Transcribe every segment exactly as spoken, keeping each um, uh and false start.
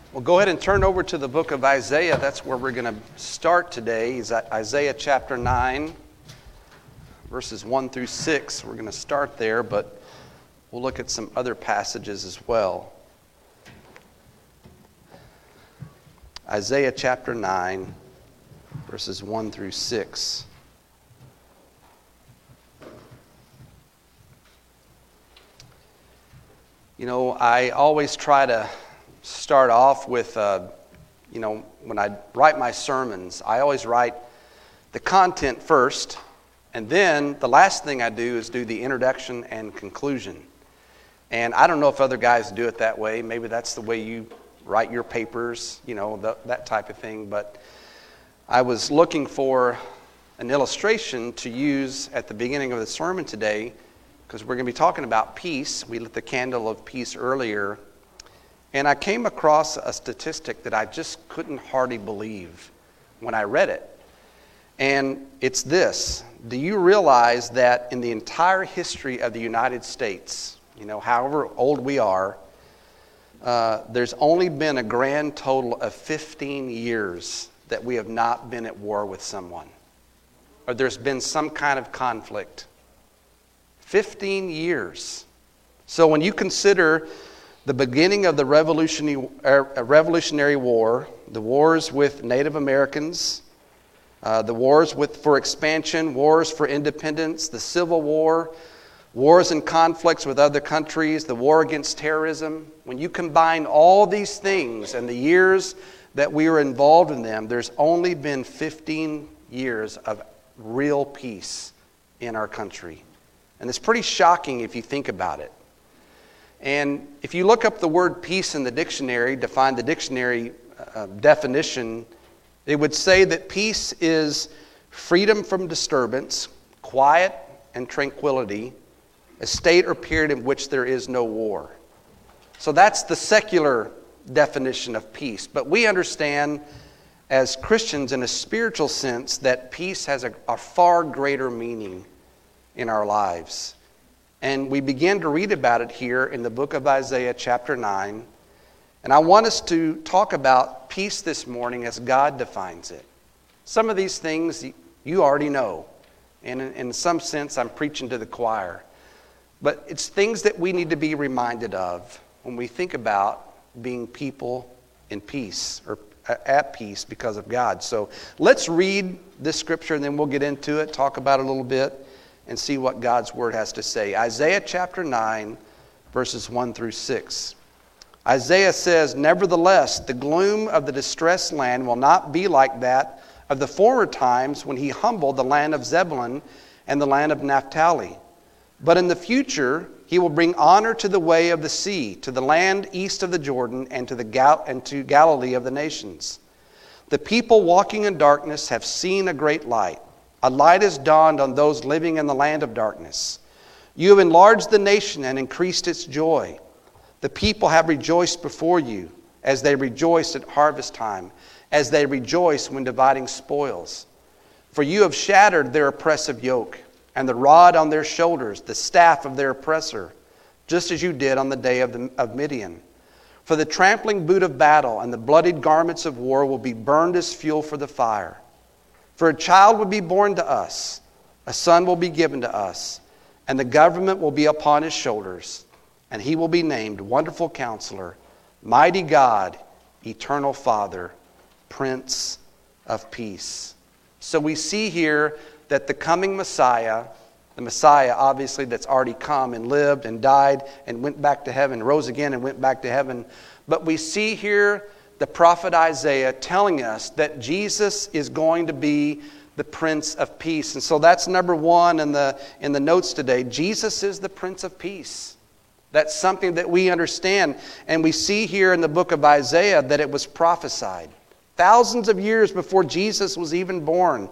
Well, go ahead and turn over to the book of Isaiah. That's where we're going to start today. Is Isaiah chapter nine, verses one through six. We're going to start there, but we'll look at some other passages as well. Isaiah chapter nine, verses one through six. You know, I always try to start off with, uh, you know, when I write my sermons, I always write the content first, and then the last thing I do is do the introduction and conclusion. And I don't know if other guys do it that way. Maybe that's the way you write your papers, you know, the, that type of thing. But I was looking for an illustration to use at the beginning of the sermon today, because we're going to be talking about peace. We lit the candle of peace earlier. And I came across a statistic that I just couldn't hardly believe when I read it. And it's this. Do you realize that in the entire history of the United States, you know, however old we are, uh, there's only been a grand total of fifteen years that we have not been at war with someone, or there's been some kind of conflict. fifteen years. So when you consider the beginning of the Revolutionary, uh, Revolutionary War, the wars with Native Americans, uh, the wars with, for expansion, wars for independence, the Civil War, wars and conflicts with other countries, the war against terrorism. When you combine all these things and the years that we were involved in them, there's only been fifteen years of real peace in our country. And it's pretty shocking if you think about it. And if you look up the word peace in the dictionary, to find the dictionary uh, definition, it would say that peace is freedom from disturbance, quiet and tranquility, a state or period in which there is no war. So that's the secular definition of peace. But we understand as Christians in a spiritual sense that peace has a, a far greater meaning in our lives. And we begin to read about it here in the book of Isaiah chapter nine. And I want us to talk about peace this morning as God defines it. Some of these things you already know. And in, in some sense, I'm preaching to the choir. But it's things that we need to be reminded of when we think about being people in peace or at peace because of God. So let's read this scripture and then we'll get into it, talk about it a little bit, and see what God's Word has to say. Isaiah chapter nine, verses one through six. Isaiah says, "Nevertheless, the gloom of the distressed land will not be like that of the former times when he humbled the land of Zebulun and the land of Naphtali. But in the future he will bring honor to the way of the sea, to the land east of the Jordan, and to the Gal- and to Galilee of the nations. The people walking in darkness have seen a great light. A light has dawned on those living in the land of darkness. You have enlarged the nation and increased its joy. The people have rejoiced before you, as they rejoiced at harvest time, as they rejoice when dividing spoils. For you have shattered their oppressive yoke, and the rod on their shoulders, the staff of their oppressor, just as you did on the day of, the, of Midian. For the trampling boot of battle and the bloodied garments of war will be burned as fuel for the fire. For a child will be born to us, a son will be given to us, and the government will be upon his shoulders, and he will be named Wonderful Counselor, Mighty God, Eternal Father, Prince of Peace." So we see here that the coming Messiah, the Messiah obviously that's already come and lived and died and went back to heaven, rose again and went back to heaven, but we see here the prophet Isaiah telling us that Jesus is going to be the Prince of Peace. And so that's number one in the, in the notes today. Jesus is the Prince of Peace. That's something that we understand. And we see here in the book of Isaiah that it was prophesied. Thousands of years before Jesus was even born,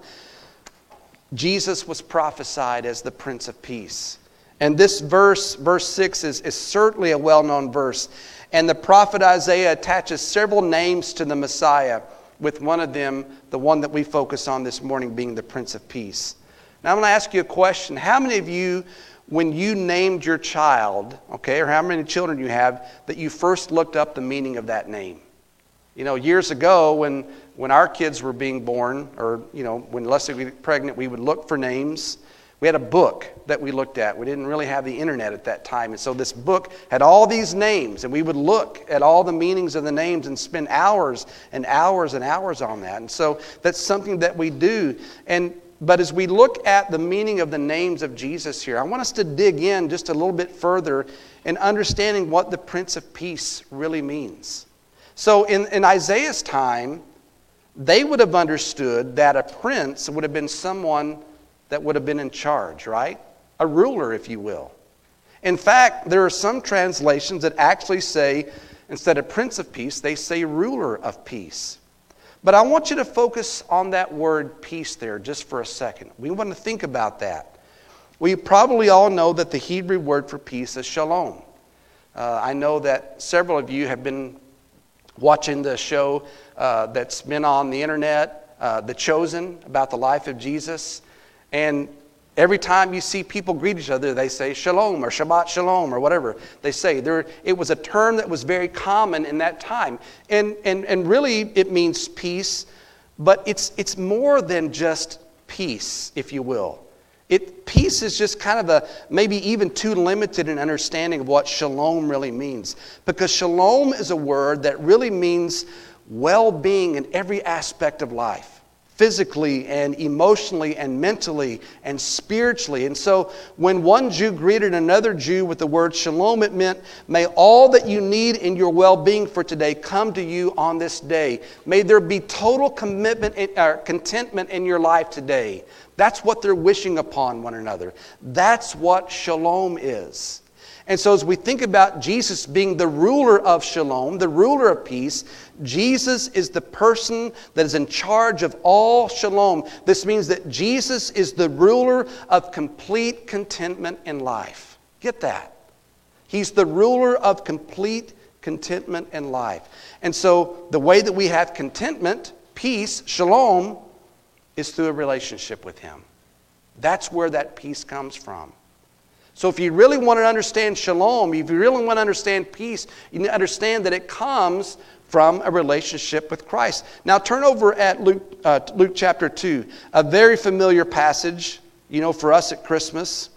Jesus was prophesied as the Prince of Peace. And this verse, verse six, is, is certainly a well-known verse. And the prophet Isaiah attaches several names to the Messiah, with one of them, the one that we focus on this morning, being the Prince of Peace. Now I'm going to ask you a question. How many of you, when you named your child, okay, or how many children you have, that you first looked up the meaning of that name? You know, years ago when, when our kids were being born, or, you know, when Leslie was pregnant, we would look for names. We had a book that we looked at. We didn't really have the internet at that time. And so this book had all these names, and we would look at all the meanings of the names and spend hours and hours and hours on that. And so that's something that we do. And but as we look at the meaning of the names of Jesus here, I want us to dig in just a little bit further in understanding what the Prince of Peace really means. So in, in Isaiah's time, they would have understood that a prince would have been someone that would have been in charge, right? A ruler, if you will. In fact, there are some translations that actually say, instead of Prince of Peace, they say ruler of peace. But I want you to focus on that word peace there just for a second. We want to think about that. We probably all know that the Hebrew word for peace is shalom. Uh, I know that several of you have been watching the show uh, that's been on the internet, uh, The Chosen, about the life of Jesus. And every time you see people greet each other, they say shalom or Shabbat shalom or whatever they say. There, it was a term that was very common in that time. And, and, and really it means peace, but it's, it's more than just peace, if you will. It, peace is just kind of a, maybe even too limited in understanding of what shalom really means. Because shalom is a word that really means well-being in every aspect of life. Physically and emotionally and mentally and spiritually. And so when one Jew greeted another Jew with the word shalom, it meant, may all that you need in your well-being for today come to you on this day. May there be total commitment, or contentment in your life today. That's what they're wishing upon one another. That's what shalom is. And so as we think about Jesus being the ruler of shalom, the ruler of peace, Jesus is the person that is in charge of all shalom. This means that Jesus is the ruler of complete contentment in life. Get that? He's the ruler of complete contentment in life. And so the way that we have contentment, peace, shalom, is through a relationship with Him. That's where that peace comes from. So if you really want to understand shalom, if you really want to understand peace, you need to understand that it comes from a relationship with Christ. Now turn over at Luke, uh, Luke chapter two, a very familiar passage, you know, for us at Christmas.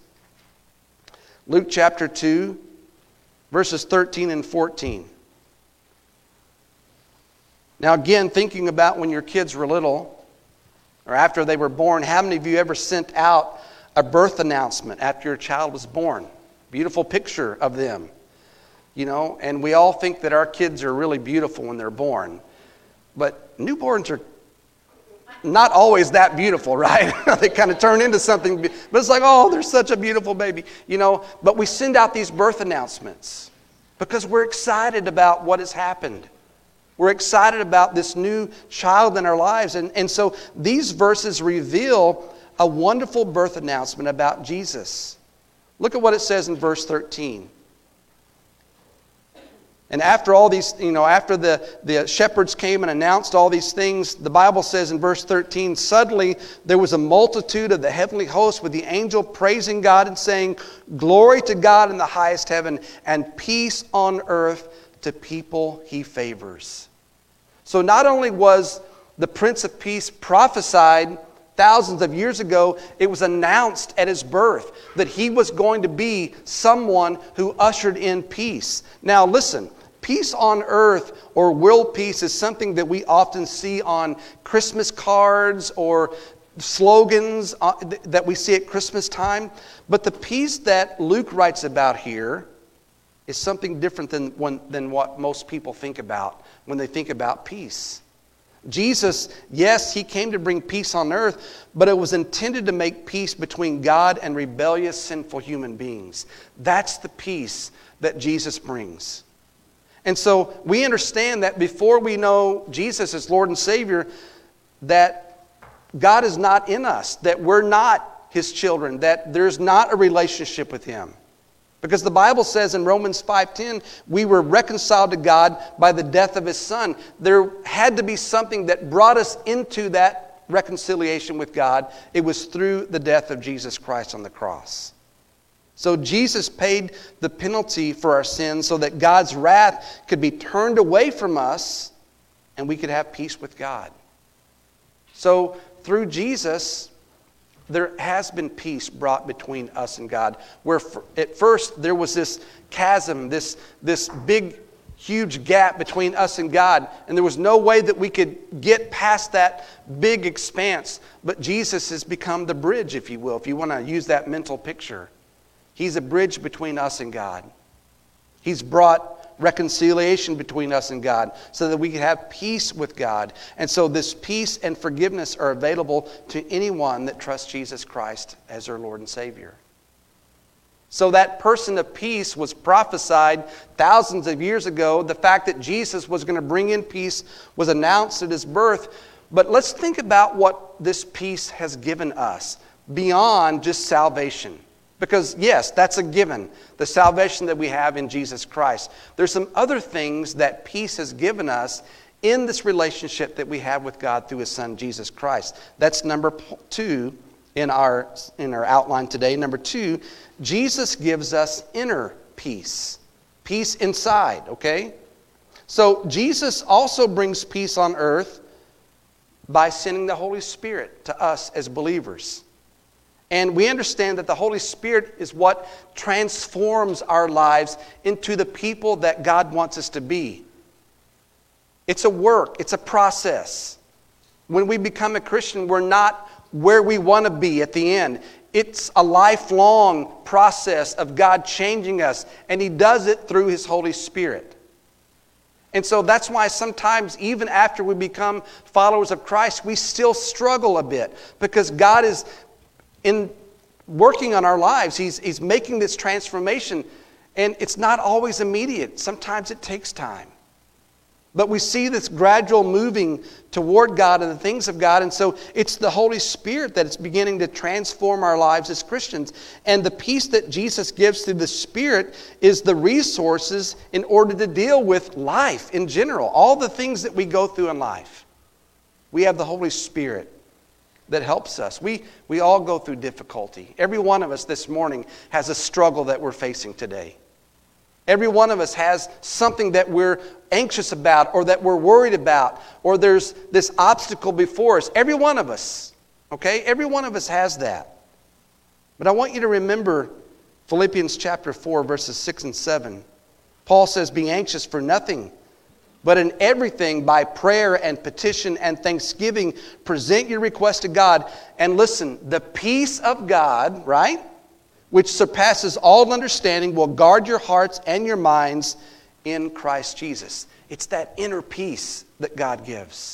Luke chapter two, verses thirteen and fourteen. Now again, thinking about when your kids were little, or after they were born, how many of you ever sent out a birth announcement after your child was born? Beautiful picture of them. You know, and we all think that our kids are really beautiful when they're born. But newborns are not always that beautiful, right? They kind of turn into something. But it's like, oh, they're such a beautiful baby. You know, but we send out these birth announcements because we're excited about what has happened. We're excited about this new child in our lives. And, and so these verses reveal a wonderful birth announcement about Jesus. Look at what it says in verse thirteen. And after all these, you know, after the, the shepherds came and announced all these things, the Bible says in verse thirteen, suddenly there was a multitude of the heavenly host with the angel praising God and saying, glory to God in the highest heaven and peace on earth to people He favors. So not only was the Prince of Peace prophesied thousands of years ago, it was announced at His birth that He was going to be someone who ushered in peace. Now listen, peace on earth or world peace is something that we often see on Christmas cards or slogans that we see at Christmas time. But the peace that Luke writes about here is something different than, when, than what most people think about when they think about peace. Jesus, yes, He came to bring peace on earth, but it was intended to make peace between God and rebellious, sinful human beings. That's the peace that Jesus brings. And so we understand that before we know Jesus as Lord and Savior, that God is not in us, that we're not His children, that there's not a relationship with Him. Because the Bible says in Romans five ten, we were reconciled to God by the death of His Son. There had to be something that brought us into that reconciliation with God. It was through the death of Jesus Christ on the cross. So Jesus paid the penalty for our sins so that God's wrath could be turned away from us and we could have peace with God. So through Jesus, there has been peace brought between us and God. Where at first there was this chasm, this, this big, huge gap between us and God, and there was no way that we could get past that big expanse. But Jesus has become the bridge, if you will, if you want to use that mental picture. He's a bridge between us and God. He's brought reconciliation between us and God so that we can have peace with God. And so this peace and forgiveness are available to anyone that trusts Jesus Christ as their Lord and Savior. So that person of peace was prophesied thousands of years ago. The fact that Jesus was going to bring in peace was announced at his birth. But let's think about what this peace has given us beyond just salvation. Because yes, that's a given, the salvation that we have in Jesus Christ. There's some other things that peace has given us in this relationship that we have with God through His Son, Jesus Christ. That's number two in our, in our outline today. Number two, Jesus gives us inner peace. Peace inside, okay? So Jesus also brings peace on earth by sending the Holy Spirit to us as believers. And we understand that the Holy Spirit is what transforms our lives into the people that God wants us to be. It's a work. It's a process. When we become a Christian, we're not where we want to be at the end. It's a lifelong process of God changing us, and He does it through His Holy Spirit. And so that's why sometimes, even after we become followers of Christ, we still struggle a bit, because God is in working on our lives. He's, he's making this transformation, and it's not always immediate. Sometimes it takes time. But we see this gradual moving toward God and the things of God, and so it's the Holy Spirit that is beginning to transform our lives as Christians. And the peace that Jesus gives through the Spirit is the resources in order to deal with life in general, all the things that we go through in life. We have the Holy Spirit that helps us. We, we all go through difficulty. Every one of us this morning has a struggle that we're facing today. Every one of us has something that we're anxious about, or that we're worried about, or there's this obstacle before us. Every one of us, okay? Every one of us has that. But I want you to remember Philippians chapter four, verses six and seven. Paul says, "Be anxious for nothing, but in everything, by prayer and petition and thanksgiving, present your request to God." And listen, the peace of God, right, which surpasses all understanding, will guard your hearts and your minds in Christ Jesus. It's that inner peace that God gives.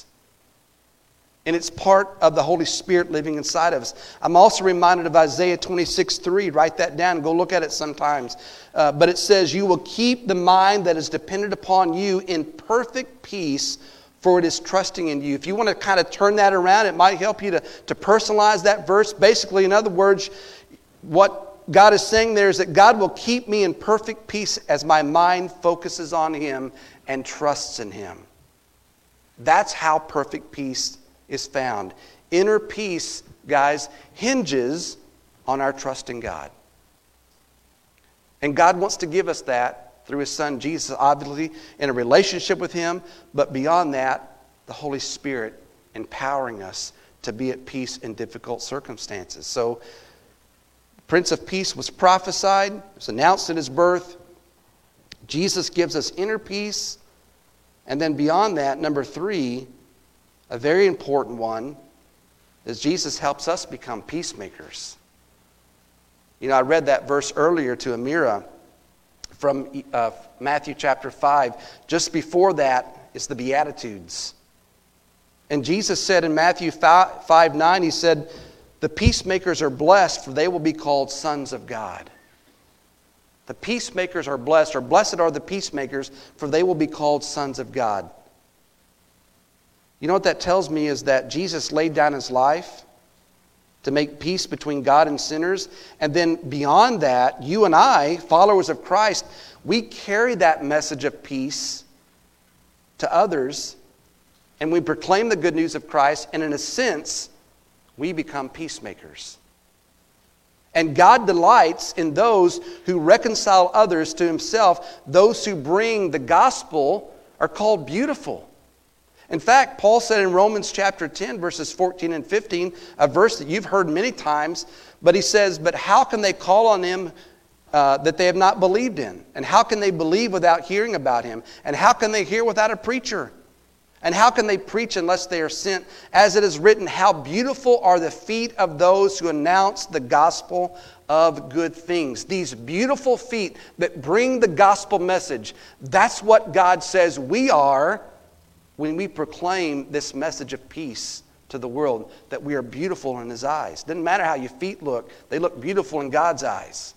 And it's part of the Holy Spirit living inside of us. I'm also reminded of Isaiah twenty-six three. Write that down. Go look at it sometimes. Uh, but it says, "You will keep the mind that is dependent upon you in perfect peace, for it is trusting in you." If you want to kind of turn that around, it might help you to, to personalize that verse. Basically, in other words, what God is saying there is that God will keep me in perfect peace as my mind focuses on Him and trusts in Him. That's how perfect peace is found. Inner peace, guys, hinges on our trust in God. And God wants to give us that through His Son Jesus, obviously, in a relationship with Him. But beyond that, the Holy Spirit empowering us to be at peace in difficult circumstances. So, Prince of Peace was prophesied. It was announced at His birth. Jesus gives us inner peace. And then beyond that, number three, a very important one, is Jesus helps us become peacemakers. You know, I read that verse earlier to Amira from uh, Matthew chapter five. Just before that is the Beatitudes. And Jesus said in Matthew five nine, He said, "The peacemakers are blessed, for they will be called sons of God." The peacemakers are blessed, or blessed are the peacemakers, for they will be called sons of God. You know what that tells me is that Jesus laid down His life to make peace between God and sinners. And then beyond that, you and I, followers of Christ, we carry that message of peace to others. And we proclaim the good news of Christ. And in a sense, we become peacemakers. And God delights in those who reconcile others to Himself. Those who bring the gospel are called beautiful. In fact, Paul said in Romans chapter ten, verses fourteen and fifteen, a verse that you've heard many times, but he says, but how can they call on him uh, that they have not believed in? And how can they believe without hearing about him? And how can they hear without a preacher? And how can they preach unless they are sent? As it is written, how beautiful are the feet of those who announce the gospel of good things. These beautiful feet that bring the gospel message. That's what God says we are when we proclaim this message of peace to the world, that we are beautiful in His eyes. Doesn't matter how your feet look, they look beautiful in God's eyes.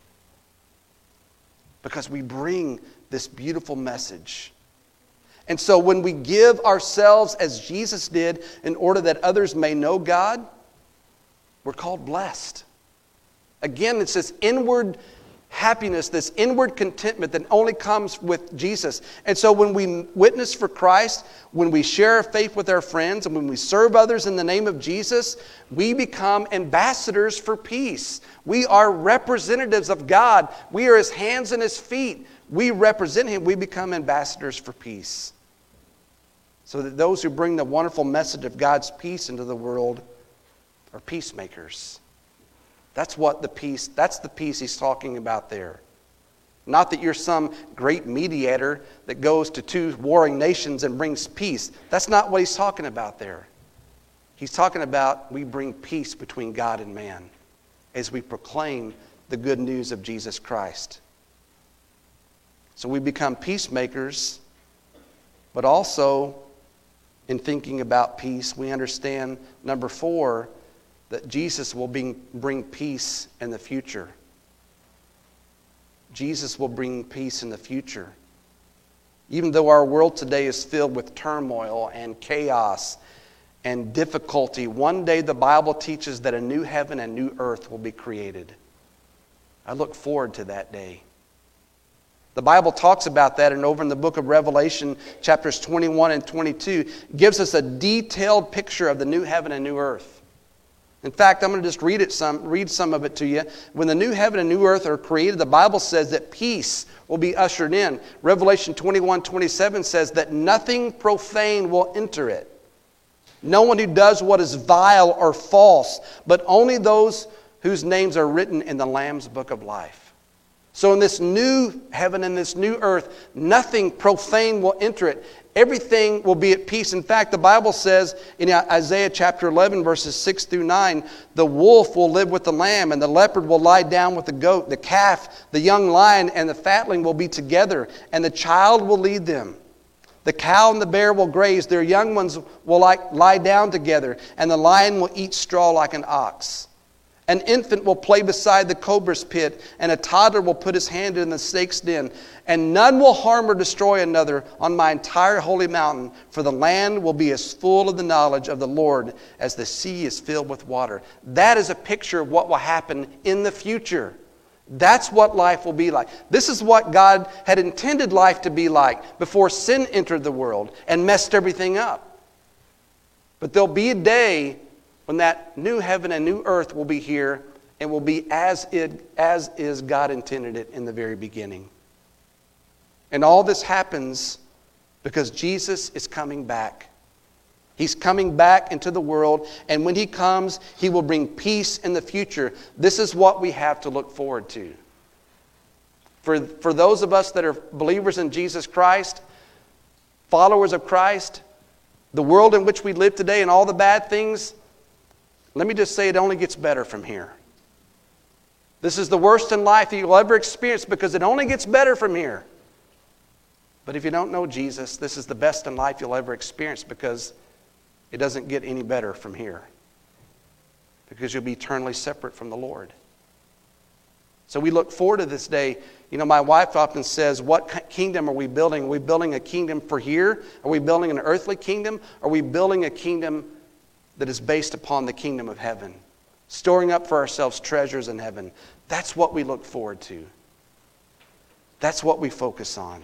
Because we bring this beautiful message. And so when we give ourselves as Jesus did in order that others may know God, we're called blessed. Again, it's this inward happiness, this inward contentment that only comes with Jesus. And so when we witness for Christ, when we share our faith with our friends, and when we serve others in the name of Jesus, we become ambassadors for peace. We are representatives of God. We are His hands and His feet. We represent Him. We become ambassadors for peace. So that those who bring the wonderful message of God's peace into the world are peacemakers. That's what the peace, that's the peace he's talking about there. Not that you're some great mediator that goes to two warring nations and brings peace. That's not what he's talking about there. He's talking about we bring peace between God and man as we proclaim the good news of Jesus Christ. So we become peacemakers, but also in thinking about peace, we understand, number four, that Jesus will bring, bring peace in the future. Jesus will bring peace in the future. Even though our world today is filled with turmoil and chaos and difficulty, one day the Bible teaches that a new heaven and new earth will be created. I look forward to that day. The Bible talks about that, and over in the book of Revelation, chapters twenty-one and twenty-two, gives us a detailed picture of the new heaven and new earth. In fact, I'm going to just read it some, read some of it to you. When the new heaven and new earth are created, the Bible says that peace will be ushered in. Revelation twenty-one twenty-seven says that nothing profane will enter it. No one who does what is vile or false, but only those whose names are written in the Lamb's book of life. So in this new heaven and this new earth, nothing profane will enter it. Everything will be at peace. In fact, the Bible says in Isaiah chapter eleven, verses six through nine, the wolf will live with the lamb, and the leopard will lie down with the goat. The calf, the young lion, and the fatling will be together, and the child will lead them. The cow and the bear will graze. Their young ones will lie down together, and the lion will eat straw like an ox. An infant will play beside the cobra's pit, and a toddler will put his hand in the snake's den. And none will harm or destroy another on my entire holy mountain, for the land will be as full of the knowledge of the Lord as the sea is filled with water. That is a picture of what will happen in the future. That's what life will be like. This is what God had intended life to be like before sin entered the world and messed everything up. But there'll be a day when that new heaven and new earth will be here and will be as it as is God intended it in the very beginning. And all this happens because Jesus is coming back. He's coming back into the world, and when He comes, He will bring peace in the future. This is what we have to look forward to. For, for those of us that are believers in Jesus Christ, followers of Christ, the world in which we live today and all the bad things, let me just say it only gets better from here. This is the worst in life that you'll ever experience because it only gets better from here. But if you don't know Jesus, this is the best in life you'll ever experience because it doesn't get any better from here. Because you'll be eternally separate from the Lord. So we look forward to this day. You know, my wife often says, what kingdom are we building? Are we building a kingdom for here? Are we building an earthly kingdom? Are we building a kingdom that is based upon the kingdom of heaven, storing up for ourselves treasures in heaven? That's what we look forward to. That's what we focus on.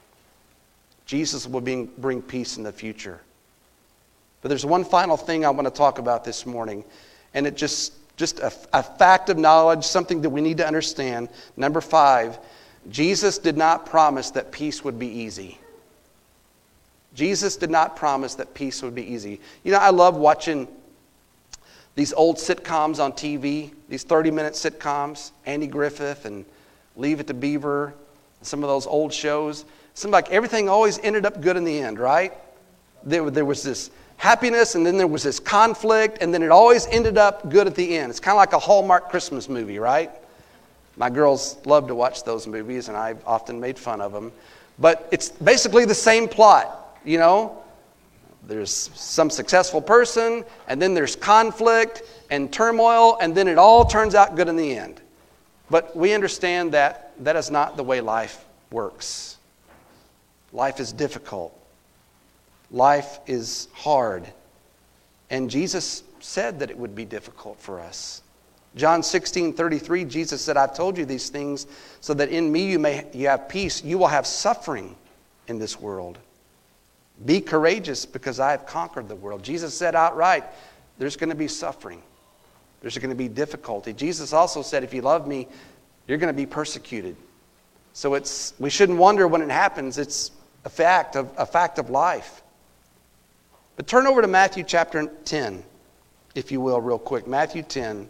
Jesus will bring, bring peace in the future. But there's one final thing I want to talk about this morning, and it just, just a, a fact of knowledge, something that we need to understand. Number five, Jesus did not promise that peace would be easy. Jesus did not promise that peace would be easy. You know, I love watching these old sitcoms on T V, these thirty-minute sitcoms, Andy Griffith and Leave It to Beaver, some of those old shows. It seemed like everything always ended up good in the end, right? There, there was this happiness, and then there was this conflict, and then it always ended up good at the end. It's kind of like a Hallmark Christmas movie, right? My girls love to watch those movies, and I've often made fun of them. But it's basically the same plot. You know, there's some successful person, and then there's conflict and turmoil, and then it all turns out good in the end. But we understand that that is not the way life works. Life is difficult. Life is hard. And Jesus said that it would be difficult for us. John sixteen thirty-three, Jesus said, I've told you these things so that in me you may you have peace. You will have suffering in this world. Be courageous because I have conquered the world. Jesus said outright, there's going to be suffering. There's going to be difficulty. Jesus also said, if you love me, you're going to be persecuted. So it's we shouldn't wonder when it happens. It's a fact of a fact of life. But turn over to Matthew chapter ten, if you will, real quick. Matthew ten.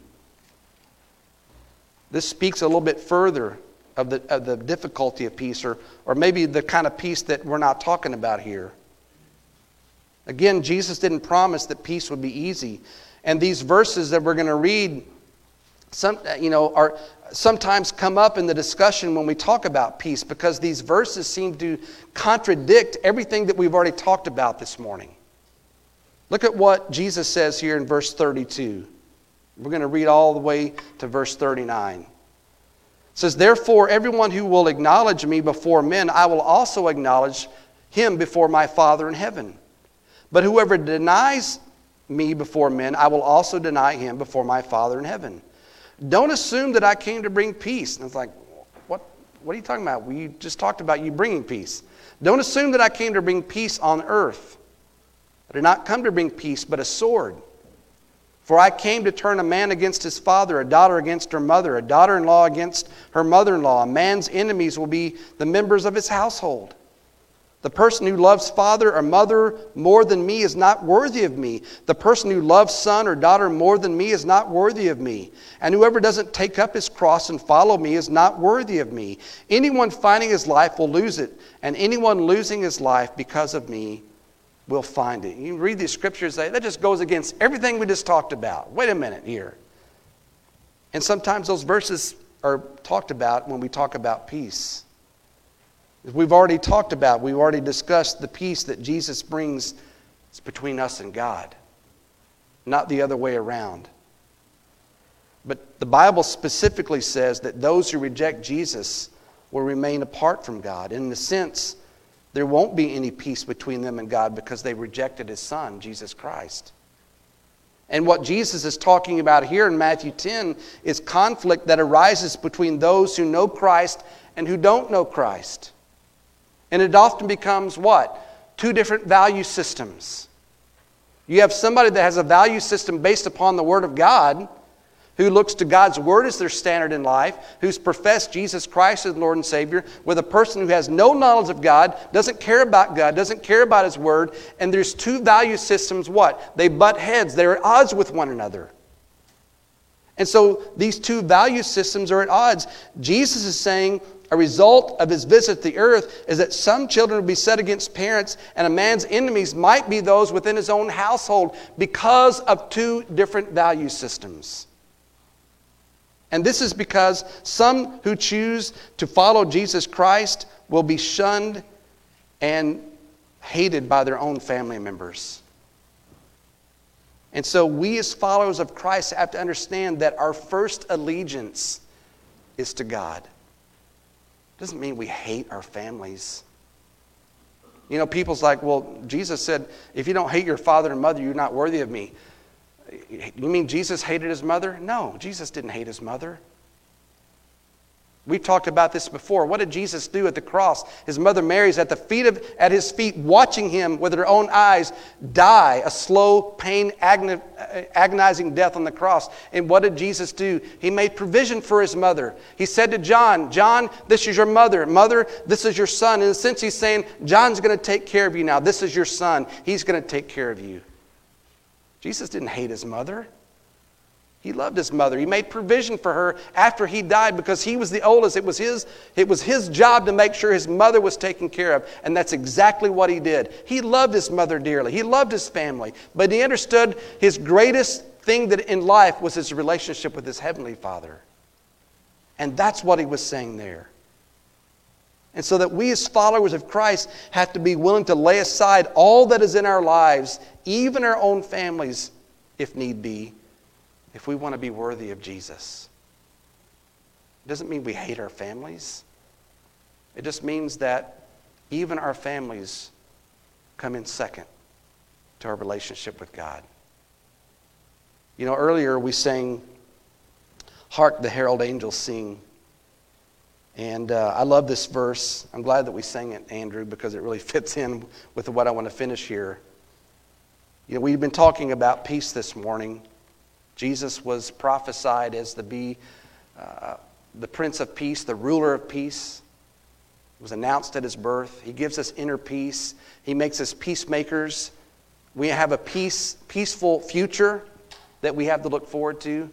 This speaks a little bit further of the, of the difficulty of peace, or, or maybe the kind of peace that we're not talking about here. Again, Jesus didn't promise that peace would be easy. And these verses that we're going to read, some, you know, are sometimes come up in the discussion when we talk about peace, because these verses seem to contradict everything that we've already talked about this morning. Look at what Jesus says here in verse thirty-two. We're going to read all the way to verse thirty-nine. It says, therefore, everyone who will acknowledge me before men, I will also acknowledge him before my Father in heaven. But whoever denies me before men, I will also deny him before my Father in heaven. Don't assume that I came to bring peace. And it's like, what, what are you talking about? We just talked about you bringing peace. Don't assume that I came to bring peace on earth. I did not come to bring peace, but a sword. For I came to turn a man against his father, a daughter against her mother, a daughter-in-law against her mother-in-law. A man's enemies will be the members of his household. The person who loves father or mother more than me is not worthy of me. The person who loves son or daughter more than me is not worthy of me. And whoever doesn't take up his cross and follow me is not worthy of me. Anyone finding his life will lose it, and anyone losing his life because of me will find it. You read these scriptures, that just goes against everything we just talked about. Wait a minute here. And sometimes those verses are talked about when we talk about peace. We've already talked about, we've already discussed the peace that Jesus brings between us and God, not the other way around. But the Bible specifically says that those who reject Jesus will remain apart from God. In the sense, there won't be any peace between them and God because they rejected His Son, Jesus Christ. And what Jesus is talking about here in Matthew ten is conflict that arises between those who know Christ and who don't know Christ. And it often becomes what? Two different value systems. You have somebody that has a value system based upon the Word of God, who looks to God's Word as their standard in life, who's professed Jesus Christ as Lord and Savior, with a person who has no knowledge of God, doesn't care about God, doesn't care about His Word, and there's two value systems, what? They butt heads. They're at odds with one another. And so these two value systems are at odds. Jesus is saying a result of His visit to the earth is that some children will be set against parents, and a man's enemies might be those within his own household because of two different value systems. And this is because some who choose to follow Jesus Christ will be shunned and hated by their own family members. And so we as followers of Christ have to understand that our first allegiance is to God. Doesn't mean we hate our families. You know, people's like, well, Jesus said, if you don't hate your father and mother, you're not worthy of me. You mean Jesus hated his mother? No, Jesus didn't hate his mother. We've talked about this before. What did Jesus do at the cross? His mother Mary's at the feet of, at his feet, watching him with her own eyes die a slow, pain, agonizing death on the cross. And what did Jesus do? He made provision for his mother. He said to John, John, this is your mother. Mother, this is your son. In a sense, he's saying, John's going to take care of you now. This is your son. He's going to take care of you. Jesus didn't hate his mother. He loved his mother. He made provision for her after he died because he was the oldest. It was his, it was his job to make sure his mother was taken care of. And that's exactly what he did. He loved his mother dearly. He loved his family. But he understood his greatest thing that in life was his relationship with his heavenly Father. And that's what he was saying there. And so that we as followers of Christ have to be willing to lay aside all that is in our lives, even our own families, if need be, if we want to be worthy of Jesus. It doesn't mean we hate our families. It just means that even our families come in second to our relationship with God. You know, earlier we sang, "Hark the Herald Angels Sing." And uh, I love this verse. I'm glad that we sang it, Andrew, because it really fits in with what I want to finish here. You know, we've been talking about peace this morning. Jesus was prophesied as the be uh, the Prince of Peace, the ruler of peace. It was announced at his birth. He gives us inner peace. He makes us peacemakers. We have a peace, peaceful future that we have to look forward to.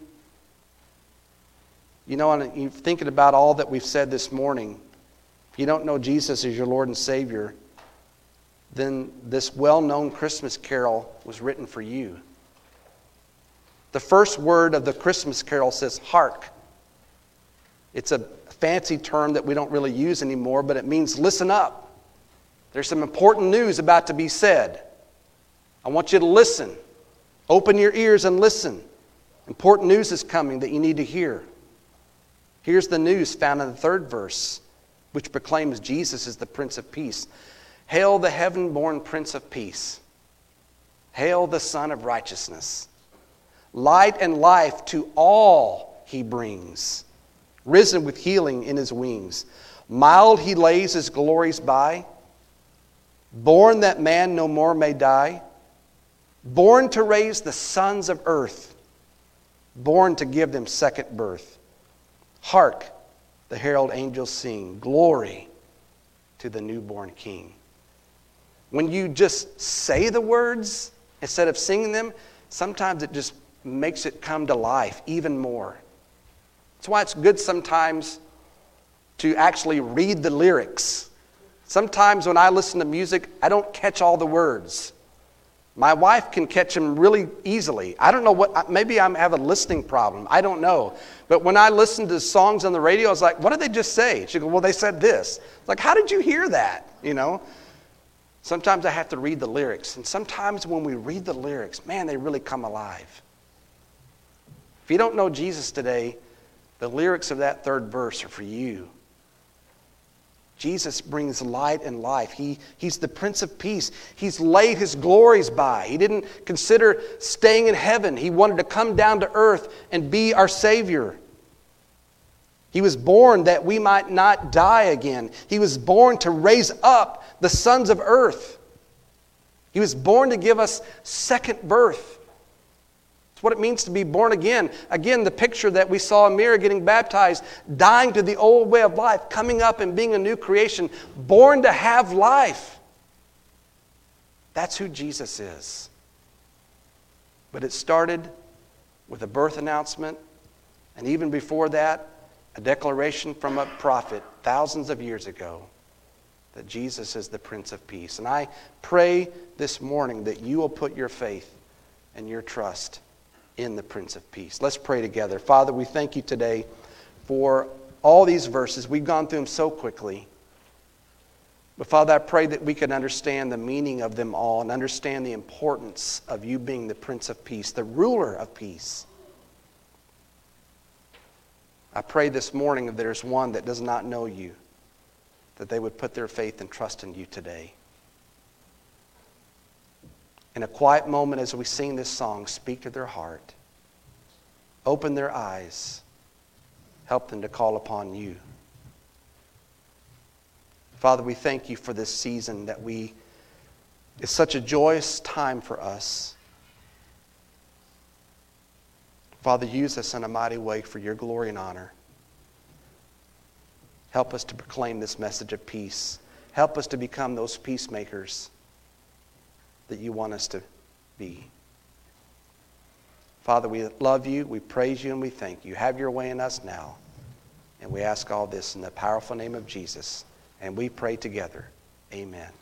You know, and you're thinking about all that we've said this morning. If you don't know Jesus as your Lord and Savior, then this well-known Christmas carol was written for you. The first word of the Christmas carol says, hark. It's a fancy term that we don't really use anymore, but it means listen up. There's some important news about to be said. I want you to listen. Open your ears and listen. Important news is coming that you need to hear. Here's the news found in the third verse, which proclaims Jesus is the Prince of Peace. Hail the heaven-born Prince of Peace. Hail the Son of Righteousness. Light and life to all he brings, risen with healing in his wings. Mild he lays his glories by, born that man no more may die, born to raise the sons of earth, born to give them second birth. Hark, the herald angels sing, glory to the newborn King. When you just say the words instead of singing them, sometimes it just makes it come to life even more. That's why it's good sometimes to actually read the lyrics. Sometimes when I listen to music, I don't catch all the words. My wife can catch them really easily. I don't know what, maybe I have a listening problem. I don't know. But when I listen to songs on the radio, I was like, what did they just say? She goes, well, they said this. It's like, how did you hear that? You know? Sometimes I have to read the lyrics. And sometimes when we read the lyrics, man, they really come alive. If you don't know Jesus today, the lyrics of that third verse are for you. Jesus brings light and life. He, he's the Prince of Peace. He's laid his glories by. He didn't consider staying in heaven. He wanted to come down to earth and be our Savior. He was born that we might not die again. He was born to raise up the sons of earth. He was born to give us second birth. What it means to be born again. Again, the picture that we saw Amira getting baptized, dying to the old way of life, coming up and being a new creation, born to have life. That's who Jesus is. But it started with a birth announcement, and even before that, a declaration from a prophet thousands of years ago that Jesus is the Prince of Peace. And I pray this morning that you will put your faith and your trust in the Prince of Peace. Let's pray together. Father, we thank you today for all these verses. We've gone through them so quickly. But Father, I pray that we can understand the meaning of them all and understand the importance of you being the Prince of Peace, the ruler of peace. I pray this morning if there's one that does not know you, that they would put their faith and trust in you today. In a quiet moment as we sing this song, speak to their heart. Open their eyes. Help them to call upon you Father, we thank you for this season that we, it's such a joyous time for us. Father, use us in a mighty way for your glory and honor. Help us to proclaim this message of peace. Help us to become those peacemakers that you want us to be. Father, we love you, we praise you, and we thank you. Have your way in us now. And we ask all this in the powerful name of Jesus. And we pray together. Amen.